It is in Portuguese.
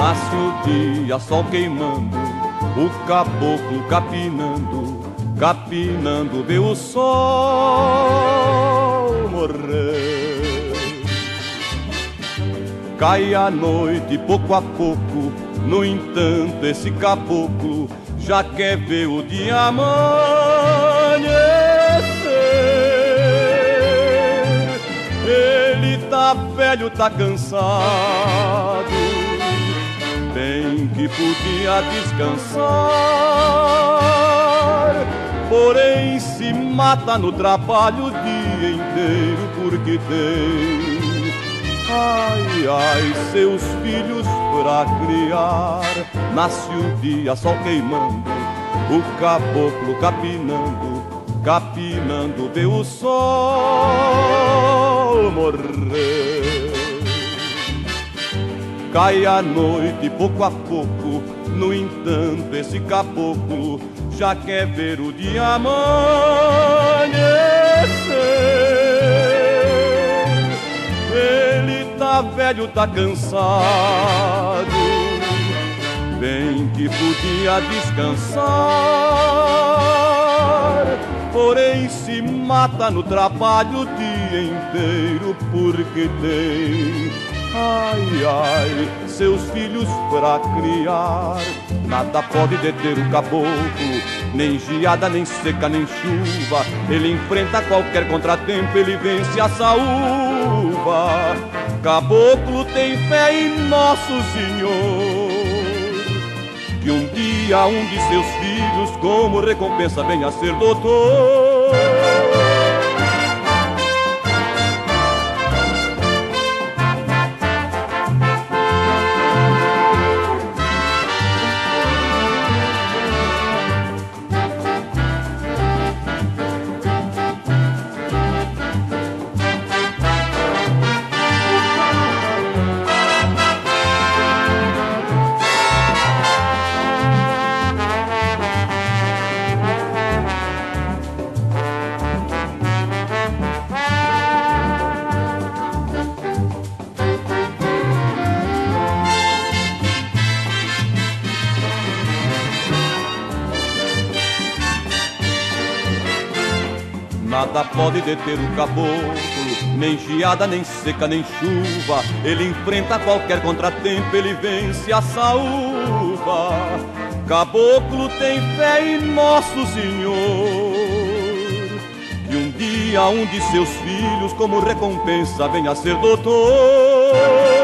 Nasce o dia, sol queimando, o caboclo capinando, capinando, vê o sol morrer. Cai a noite pouco a pouco, no entanto esse caboclo já quer ver o dia amanhecer. Ele tá velho, tá cansado, bem que podia descansar, porém se mata no trabalho o dia inteiro porque tem, ai, ai, seus filhos pra criar. Nasce o dia, sol queimando, o caboclo capinando, capinando, vê o sol morrer. Cai a noite pouco a pouco, no entanto esse caboclo já quer ver o dia amanhecer. Ele tá velho, tá cansado, bem que podia descansar, porém se mata no trabalho o dia inteiro porque tem, ai, ai, seus filhos pra criar. Nada pode deter o caboclo, nem geada, nem seca, nem chuva. Ele enfrenta qualquer contratempo, ele vence a saúva. Caboclo tem fé em Nosso Senhor, que um dia um de seus filhos como recompensa venha a ser doutor. Nada pode deter o caboclo, nem geada, nem seca, nem chuva. Ele enfrenta qualquer contratempo, ele vence a saúva. Caboclo tem fé em Nosso Senhor, que um dia um de seus filhos como recompensa venha a ser doutor.